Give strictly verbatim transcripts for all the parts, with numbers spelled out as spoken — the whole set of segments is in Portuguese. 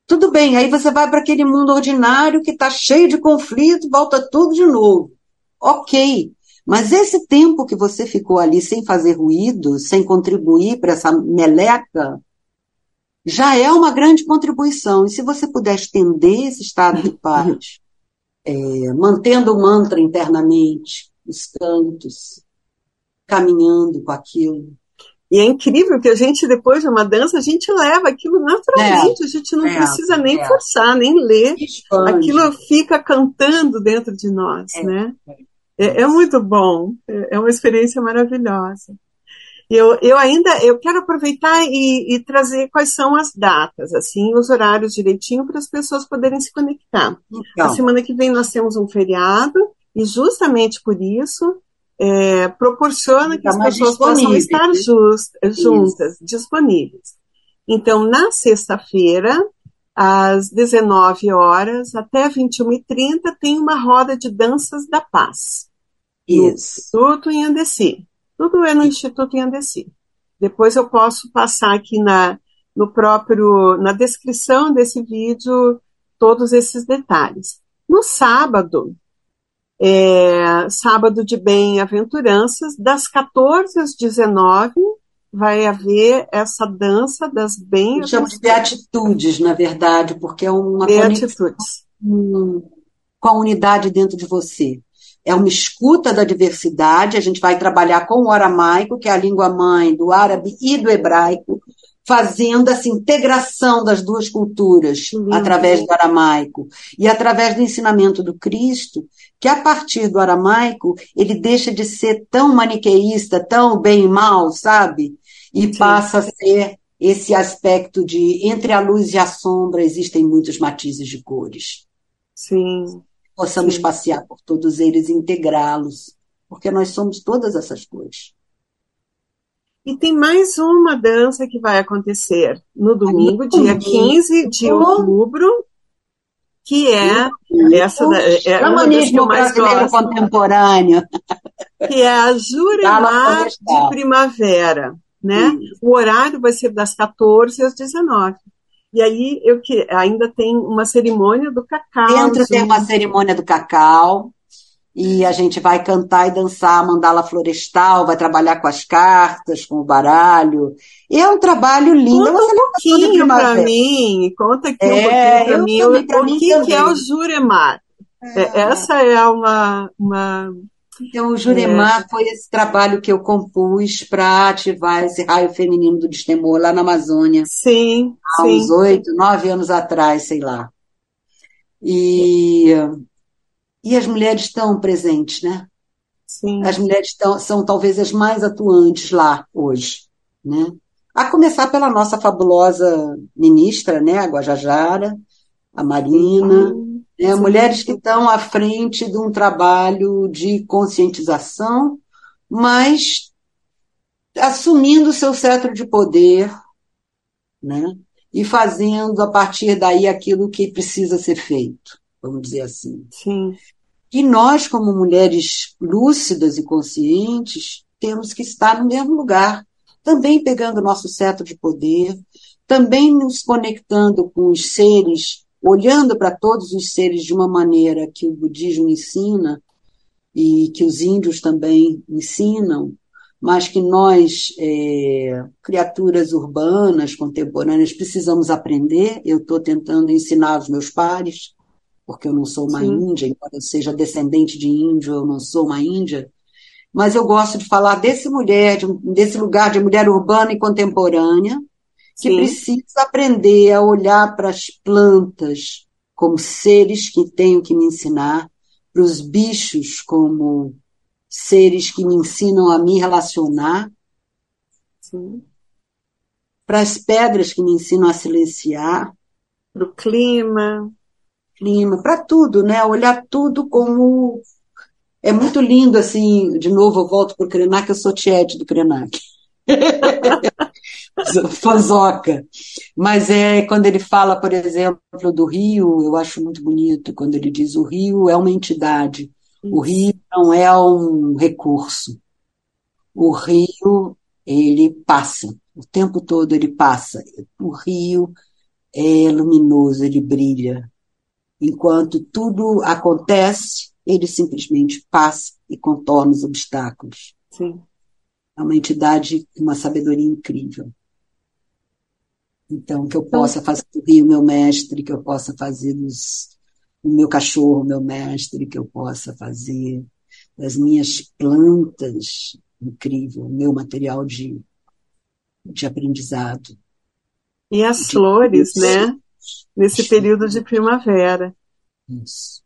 Tudo bem, aí você vai para aquele mundo ordinário que está cheio de conflito, volta tudo de novo. Ok, mas esse tempo que você ficou ali sem fazer ruído, sem contribuir para essa meleca, já é uma grande contribuição. E se você puder estender esse estado de paz, é, mantendo o mantra internamente, os cantos, caminhando com aquilo. E é incrível que a gente, depois de uma dança, a gente leva aquilo naturalmente, a gente não É, precisa nem é, é. forçar, nem ler. Expande. Aquilo fica cantando dentro de nós, É, né? é É, é isso. muito bom, é é uma experiência maravilhosa. Eu, eu ainda eu quero aproveitar e, e trazer quais são as datas, assim, os horários direitinho para as pessoas poderem se conectar. A Então, semana que vem nós temos um feriado e justamente por isso é, proporciona que está as mais pessoas possam disponível, estar né? just, Isso. juntas, disponíveis. Então, na sexta-feira, às dezenove horas até vinte e uma e trinta, tem uma roda de danças da paz no Isso. Instituto Inhandeci. Tudo é no Instituto Inhandeci. Depois eu posso passar aqui na, no próprio, na descrição desse vídeo todos esses detalhes. No sábado, é, sábado de bem-aventuranças, das quatorze às dezenove, vai haver essa dança das Eu chamo de bem-aventuranças, beatitudes, na verdade, porque é uma conexão beatitudes. com a unidade dentro de você. É uma escuta da diversidade, a gente vai trabalhar com o aramaico, que é a língua mãe do árabe e do hebraico, fazendo essa integração das duas culturas Lindo. através do aramaico e através do ensinamento do Cristo, que a partir do aramaico ele deixa de ser tão maniqueísta, tão bem e mal, sabe? E Sim, passa a ser esse aspecto de entre a luz e a sombra existem muitos matizes de cores. sim, Possamos sim. passear por todos eles e integrá-los, porque nós somos todas essas coisas. E tem mais uma dança que vai acontecer no Aí no domingo, dia domingo, quinze de outubro, que no é essa da- domingo, é uma das que eu xamanismo mais brasileiro gosto, contemporâneo, que é a Gala Juremar de Florestal. Primavera, né? Isso. O horário vai ser das quatorze às dezenove. E aí eu que ainda tem uma cerimônia do cacau Dentro tem uma junto. cerimônia do cacau, e a gente vai cantar e dançar a mandala florestal, vai trabalhar com as cartas, com o baralho. E é um trabalho lindo, é uma Conta um celebração de pouquinho para primavera. mim, conta aqui um pouquinho É, para eu mim o, também, para o mim que que é o também. Juremar. É, essa é uma, uma Então, o é, Juremar foi esse trabalho que eu compus para ativar esse raio feminino do destemor lá na Amazônia, sim, há uns sim. oito, nove anos atrás, sei lá. E, e as mulheres estão presentes, né? As Sim, mulheres estão, são talvez as mais atuantes lá hoje, né? A começar pela nossa fabulosa ministra, né? A Guajajara, a Marina, sim, né? sim, Mulheres que estão à frente de um trabalho de conscientização, mas assumindo o seu cetro de poder, né? E fazendo a partir daí aquilo que precisa ser feito, vamos dizer assim. sim, E nós, como mulheres lúcidas e conscientes, temos que estar no mesmo lugar, também pegando o nosso cetro de poder, também nos conectando com os seres, olhando para todos os seres de uma maneira que o budismo ensina e que os índios também ensinam, mas que nós, é, criaturas urbanas, contemporâneas, precisamos aprender. Eu estou tentando ensinar aos meus pares, porque eu não sou uma sim, índia, embora eu seja descendente de índio, eu não sou uma índia, mas eu gosto de falar desse mulher, de um- desse lugar de mulher urbana e contemporânea, que sim, precisa aprender a olhar para as plantas como seres que tenho que me ensinar, para os bichos como seres que me ensinam a me relacionar, sim. para as pedras que me ensinam a silenciar, Pro clima. clima, para tudo, né? Olhar tudo como. É muito lindo, assim, de novo eu volto para o Krenak, eu sou tiete do Krenak, fanzoca. Mas é quando ele fala, por exemplo, do rio, eu acho muito bonito, quando ele diz o rio é uma entidade, o rio Isso. não é um recurso, o rio, ele passa, o tempo todo ele passa. O rio é luminoso, ele brilha. Enquanto tudo acontece, ele simplesmente passa e contorna os obstáculos. Sim. É uma entidade com uma sabedoria incrível. Então, que eu Então, possa fazer do rio meu mestre, que eu possa fazer dos, o meu cachorro meu mestre, que eu possa fazer das minhas plantas, incrível, o meu material de, de aprendizado. e as De flores, isso, né? Nesse período de primavera. isso.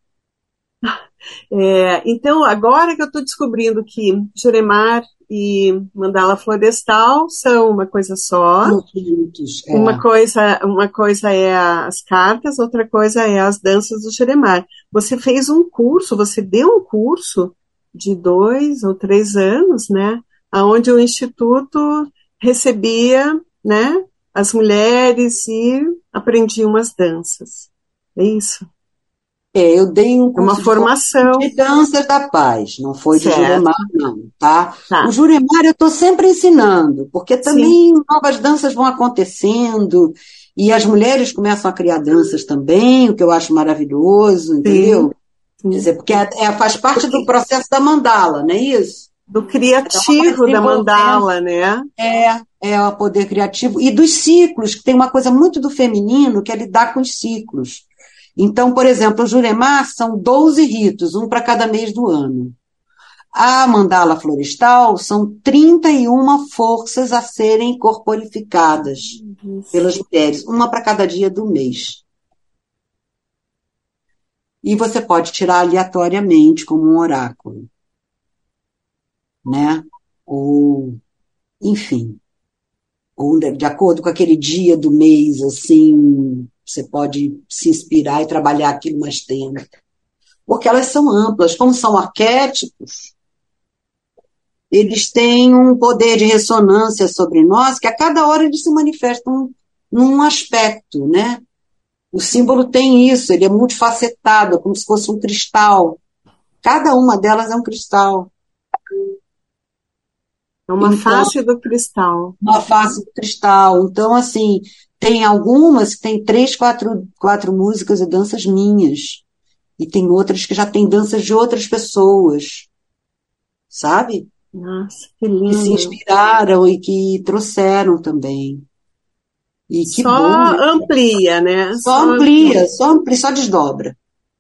É, então, agora que eu estou descobrindo que Juremar e Mandala Florestal são uma coisa só, Juntos, uma é. coisa, uma coisa é as cartas, outra coisa é as danças do Juremar. Você fez um curso, você deu um curso de dois ou três anos, né? Onde o Instituto recebia, né, as mulheres e aprendiam as danças. É isso? É, eu dei um É uma curso de formação formação, de danças da paz, não foi de Juremar, certo? não, tá? O Tá, Juremar eu estou sempre ensinando, porque sim, também novas danças vão acontecendo e as mulheres começam a criar danças também, o que eu acho maravilhoso, sim, entendeu? Quer sim. dizer, porque é, é- faz parte do processo da mandala, não é isso? Do Então, ela vai criativo da desenvolvendo. mandala, né? É, é o poder criativo. E dos ciclos, que tem uma coisa muito do feminino, que é lidar com os ciclos. Então, por exemplo, o Juremar são doze ritos, um para cada mês do ano. A mandala florestal são trinta e uma forças a serem corporificadas Isso. pelas mulheres, uma para cada dia do mês. E você pode tirar aleatoriamente, como um oráculo, né? Ou, enfim, ou de acordo com aquele dia do mês, assim, você pode se inspirar e trabalhar aquilo mais tempo. Porque elas são amplas, como são arquétipos, eles têm um poder de ressonância sobre nós, que a cada hora eles se manifestam num aspecto, né? O símbolo tem isso, ele é multifacetado, é como se fosse um cristal. Cada uma delas é um cristal. É uma Então, face do cristal. uma face do cristal. Então, assim, tem algumas que tem três, quatro, quatro músicas e danças minhas. E tem outras que já têm danças de outras pessoas, sabe? Nossa, que Que se lindo. inspiraram e que trouxeram também. E que Só bom, né? amplia, né? Só Só amplia. amplia, só amplia, só desdobra.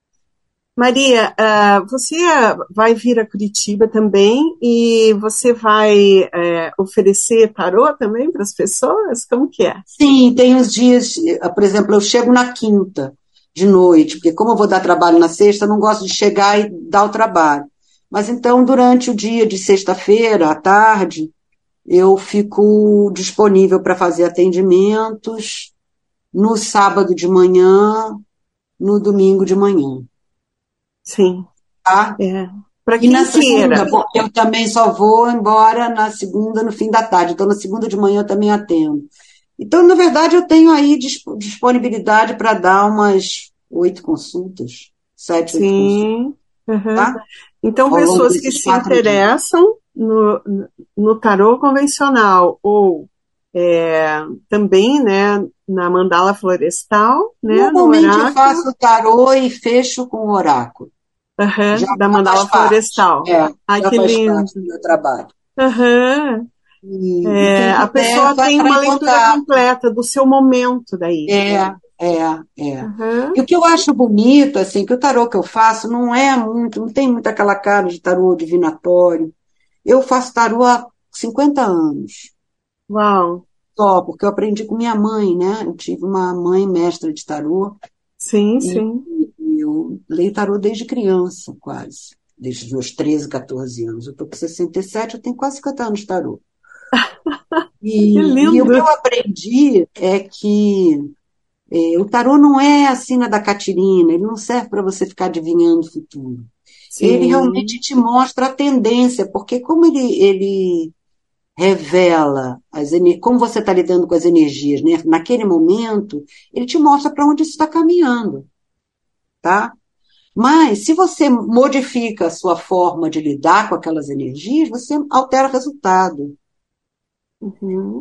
Maria, ah, você vai vir a Curitiba também e você vai eh, oferecer tarô também para as pessoas? Como que é? Sim, tem uns dias, eh, por exemplo, eu chego na quinta de noite, porque como eu vou dar trabalho na sexta, eu não gosto de chegar e dar o trabalho. Mas então, durante o dia de sexta-feira, à tarde, eu fico disponível para fazer atendimentos no sábado de manhã, no domingo de manhã, Sim, tá? é. Para E na quem queira. segunda, porque eu também só vou embora na segunda, no fim da tarde. Então, na segunda de manhã eu também atendo. Então, na verdade, eu tenho aí disp- disponibilidade para dar umas oito consultas, sete, oito consultas, Sim. Uhum. tá? Então, Ao longo pessoas que desses se quatro dias. interessam no, no tarô convencional ou é, também, né, na mandala florestal, né, no Normalmente eu oráculo, faço tarô e fecho com o oráculo. Já, aham, da já faz mandala parte. florestal. É, Ai, já que faz parte do lindo. meu trabalho. Aham. E, e É, quem a quiser é pessoa só tem entrar uma em leitura contato. completa do seu momento daí. É, é, é. Aham. E o que eu acho bonito, assim, que o tarô que eu faço não é muito, não tem muito aquela cara de tarô divinatório. Eu faço tarô há cinquenta anos, Uau. só, porque eu aprendi com minha mãe, né? Eu tive uma mãe mestra de tarô Sim, e, sim. e eu leio tarô desde criança, quase. Desde os meus treze, quatorze anos. Eu estou com sessenta e sete, eu tenho quase cinquenta anos de tarô. Que E, e o lindo. que eu aprendi é que é, o tarô não é a sina da Catirina, ele não serve para você ficar adivinhando o futuro. Ele realmente Sim. te mostra a tendência, porque como ele, ele revela as ener- como você está lidando com as energias, né? Naquele momento, ele te mostra para onde isso está caminhando, tá? Mas se você modifica a sua forma de lidar com aquelas energias, você altera o resultado. Uhum.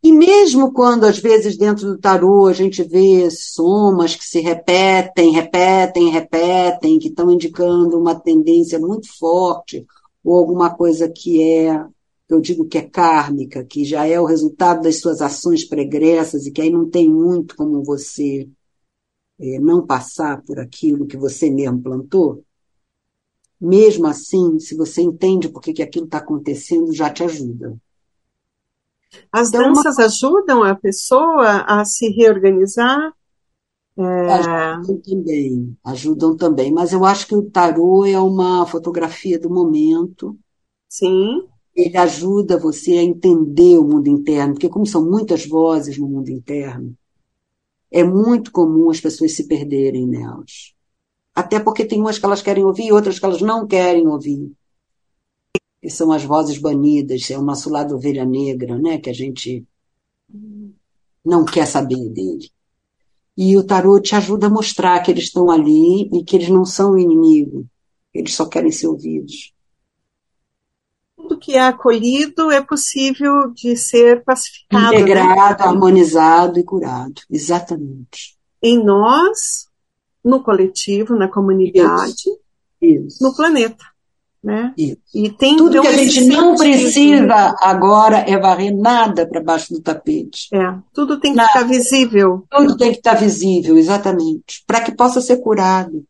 E mesmo quando, às vezes, dentro do tarô, a gente vê somas que se repetem, repetem, repetem, que estão indicando uma tendência muito forte, ou alguma coisa que é, eu digo que é kármica, que já é o resultado das suas ações pregressas, e que aí não tem muito como você é, não passar por aquilo que você mesmo plantou, mesmo assim, se você entende por que que aquilo está acontecendo, já te ajuda. As Então, uma danças ajudam a pessoa a se reorganizar? É, ajudam também, ajudam também, mas eu acho que o tarô é uma fotografia do momento, sim, ele ajuda você a entender o mundo interno, porque como são muitas vozes no mundo interno, é muito comum as pessoas se perderem nelas. Até porque tem umas que elas querem ouvir e outras que elas não querem ouvir. Que são as vozes banidas, é o nosso lado ovelha negra, né? Que a gente não quer saber dele. E o tarô te ajuda a mostrar que eles estão ali e que eles não são o inimigo. Eles só querem ser ouvidos. tudo que é acolhido é possível de ser pacificado, né? Integrado, harmonizado e curado. Exatamente. Em nós, no coletivo, na Isso, comunidade, no isso, planeta, né? isso. E tem Tudo que então a esse gente não sentido, precisa agora é varrer nada para baixo do tapete. é, tudo tem que ficar Nada. visível. Tudo tem que estar visível, exatamente, para que possa ser curado.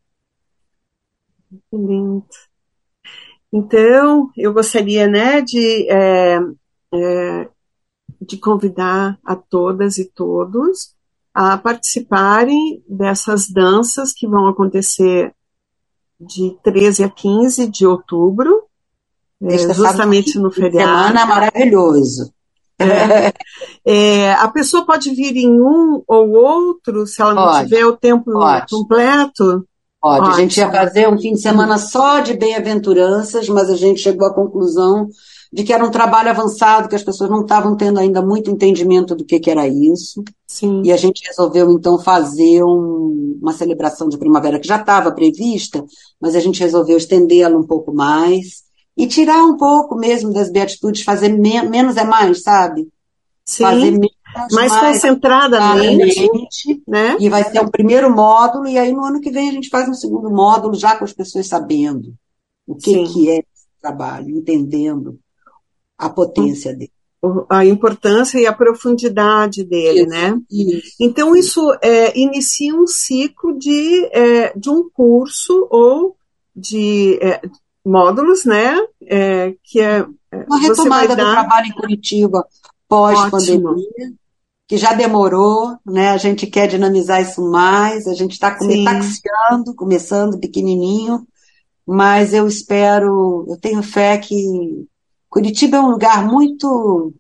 Lindo. Então, eu gostaria, né, de, é, é, de convidar a todas e todos a participarem dessas danças que vão acontecer de treze a quinze de outubro, é, Sexta, sábado, justamente no fim de semana feriado. maravilhoso. É, é, a pessoa pode vir em um ou outro, se ela não Pode, tiver o tempo pode. completo. Pode, a gente ia Ótimo. fazer um fim de semana só de bem-aventuranças, mas a gente chegou à conclusão de que era um trabalho avançado, que as pessoas não estavam tendo ainda muito entendimento do que que era isso. E Sim, a gente resolveu, então, fazer um- uma celebração de primavera que já estava prevista, mas a gente resolveu estendê-la um pouco mais e tirar um pouco mesmo das beatitudes, fazer me- menos é mais, sabe? Fazer sim, menos, mais mais concentradamente, claramente, né? e vai ser o primeiro módulo, e aí no ano que vem a gente faz um segundo módulo, já com as pessoas sabendo o que, Sim. que é esse trabalho, entendendo a potência dele. O- a importância e a profundidade dele, Isso, né? isso, Então, isso. isso é, inicia um ciclo de, é, de um curso ou de é, módulos, né? É, que é, é, Uma você vai retomada do dar, trabalho em Curitiba ótimo, pós-pandemia, que já demorou, né? A gente quer dinamizar isso mais, a gente está come, sim, taxiando, começando pequenininho, mas eu espero, eu tenho fé que Curitiba é um lugar muito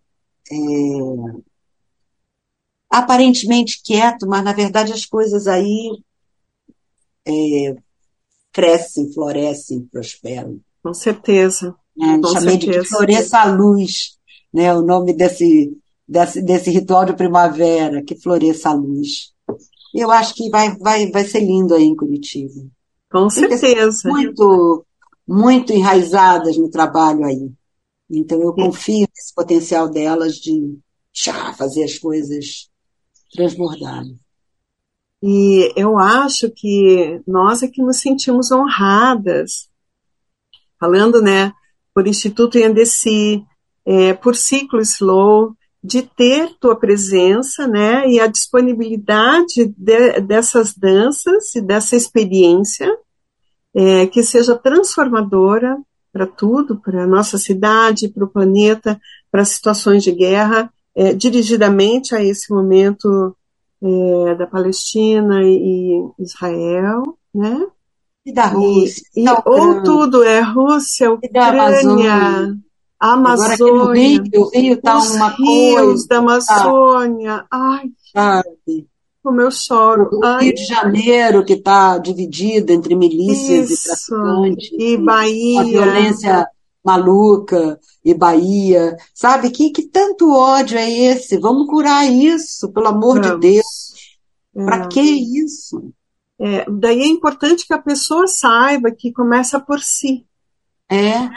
aparentemente quieto, mas na verdade as coisas aí crescem, florescem, prosperam. com certeza, Né? Eu com chamei de que certeza. floresça a luz, né? O nome desse, desse, desse ritual de primavera, que floresça a luz. Eu acho que vai, vai, vai ser lindo aí em Curitiba. Com Tem pessoas certeza. muito, muito enraizadas no trabalho aí. Então eu E, confio nesse potencial delas de tchá, fazer as coisas transbordarem. e eu acho que nós é que nos sentimos honradas, falando, né, por Instituto Yandessi, é, por Ciclo Slow, de ter tua presença, né, e a disponibilidade de, dessas danças e dessa experiência, é, que seja transformadora para tudo, para a nossa cidade, para o planeta, para situações de guerra, é, dirigidamente a esse momento é, da Palestina e Israel, né? E da E, Rússia, e da e ou Ucrânia, tudo é Rússia, e da Amazônia. Ucrânia, Agora aqui no Rio, Amazônia, o Rio está os uma rios coisa, da tá, Amazônia. Ai, sabe? como eu choro. O Ai, Rio de Janeiro, que está dividido entre milícias e isso. traficantes, E e uma Bahia, violência maluca, e Bahia, sabe? Que, que tanto ódio é esse? Vamos curar isso, pelo amor de Deus. vamos. Para que isso? É, é, daí é importante que a pessoa saiba que começa por si. É,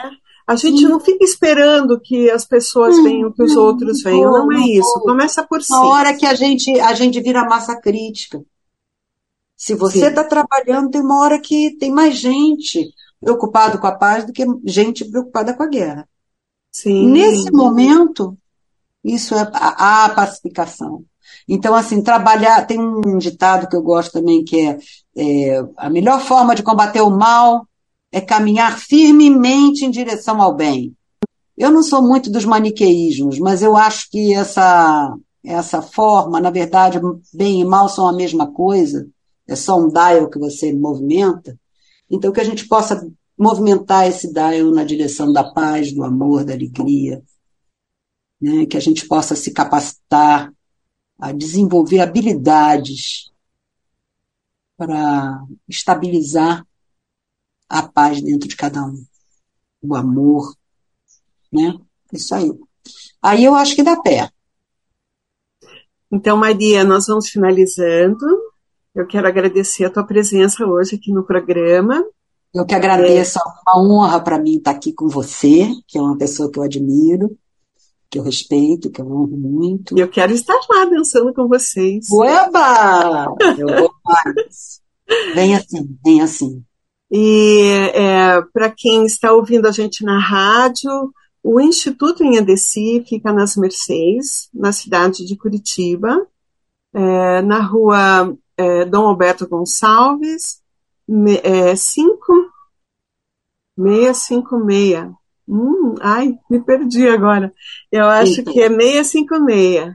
A gente Sim. não fica esperando que as pessoas venham, que os Não, outros não venham. vou, Não é não isso. vou. Começa por si. Na hora que a gente, a gente vira massa crítica. Se você Sim, está trabalhando, tem uma hora que tem mais gente preocupada com a paz do que gente preocupada com a guerra. Nesse sim. momento, isso é a, a pacificação. Então, assim, trabalhar. Tem um ditado que eu gosto também, que é, é a melhor forma de combater o mal é caminhar firmemente em direção ao bem. Eu não sou muito dos maniqueísmos, mas eu acho que essa, essa forma, na verdade, bem e mal são a mesma coisa, é só um dial que você movimenta. Então, que a gente possa movimentar esse dial na direção da paz, do amor, da alegria, né? Que a gente possa se capacitar a desenvolver habilidades para estabilizar a paz dentro de cada um, o amor, né? Isso aí. Aí eu acho que dá pé. Então, Maria, nós vamos finalizando. Eu quero agradecer a tua presença hoje aqui no programa. Eu que É, agradeço, é uma honra para mim estar aqui com você, que é uma pessoa que eu admiro, que eu respeito, que eu honro e eu muito. quero estar lá dançando com vocês. Ueba! Eu vou mais. Vem assim, vem assim. E é, para quem está ouvindo a gente na rádio, o Instituto Inhandeci fica nas Mercês, na cidade de Curitiba, é, na rua é, Dom Alberto Gonçalves, me, é, cinco seiscentos e cinquenta e seis. Hum, ai, me perdi agora. Eu acho que é Então, seiscentos e cinquenta e seis.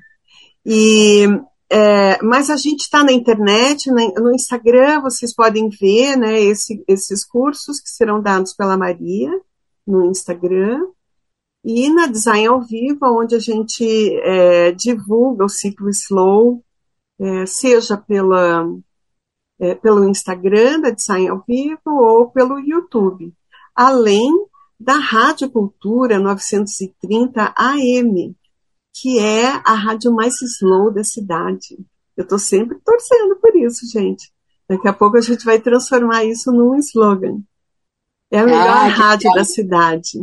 E, é, mas a gente está na internet, né, no Instagram, vocês podem ver, né, esse, esses cursos que serão dados pela Maria no Instagram, e na Design ao Vivo, onde a gente é, divulga o ciclo Slow, é, seja pela, é, pelo Instagram da Design ao Vivo ou pelo YouTube, além da Rádio Cultura novecentos e trinta A M, que é a rádio mais slow da cidade. Eu estou sempre torcendo por isso, gente. Daqui a pouco a gente vai transformar isso num slogan. É a melhor ah, que rádio da legal. cidade.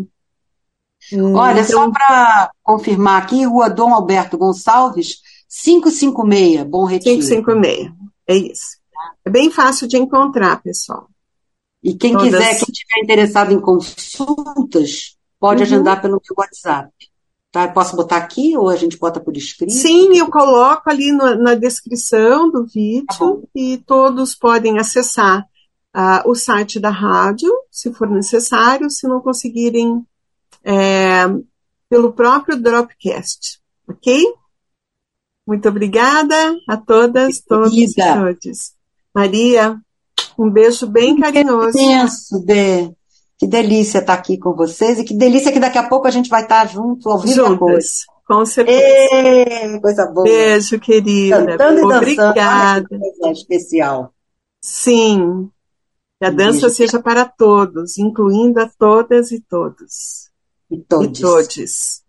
Hum, Olha, só Então, para confirmar aqui, Rua Dom Alberto Gonçalves, quinhentos e cinquenta e seis, Bom Retiro. quinhentos e cinquenta e seis. É isso. É bem fácil de encontrar, pessoal. E quem quiser, quem Todas. estiver interessado em consultas, pode Uhum. agendar pelo meu WhatsApp. Tá? Eu posso botar aqui ou a gente bota por escrito? O Sim, que eu que- coloco ali no- na descrição do Tá bom. vídeo e todos podem acessar ah, o site da rádio, se for necessário, se não conseguirem é, pelo próprio Dropcast, ok? Muito obrigada a todas, todos e Querida, todes. Maria, um beijo bem carinhoso. penso, Dê. Que delícia estar aqui com vocês e que delícia que daqui a pouco a gente vai estar junto, ao vivo e a cores. Juntas, com certeza. Ê, coisa boa. Beijo, querida. Cantando e dançando, olha que Obrigada. coisa especial. Sim, que a Um dança beijo seja para todos, incluindo a todas e todos. e E todes. todes.